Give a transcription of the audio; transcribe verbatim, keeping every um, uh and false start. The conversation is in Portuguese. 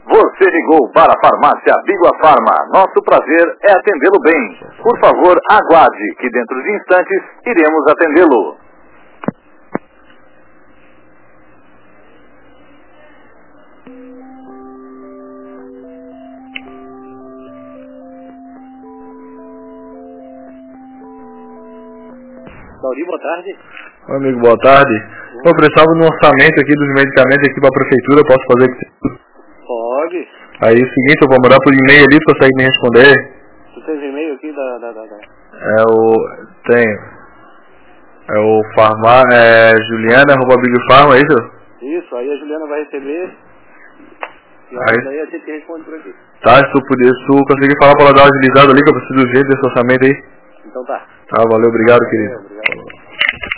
Você ligou para a farmácia Bigua Farma. Nosso prazer é atendê-lo bem. Por favor, aguarde, que dentro de instantes iremos atendê-lo. Dauri, boa tarde. Oi, amigo, boa tarde. Eu precisava de um orçamento aqui dos medicamentos aqui para a prefeitura, posso fazer aqui? Pode. Aí é o seguinte, eu vou mandar por e-mail ali, tu consegue me responder? Tu tens e-mail aqui da... da, da, da... É o... tenho. É o farma... é Juliana, arroba Bigfarma, é isso? Isso, aí a Juliana vai receber. E aí daí a gente responde por aqui. Tá, se tu, puder, se tu conseguir falar para ela dar uma agilizada ali, que eu preciso do jeito desse orçamento aí. Então tá. Tá, valeu, obrigado, querido. Valeu, obrigado.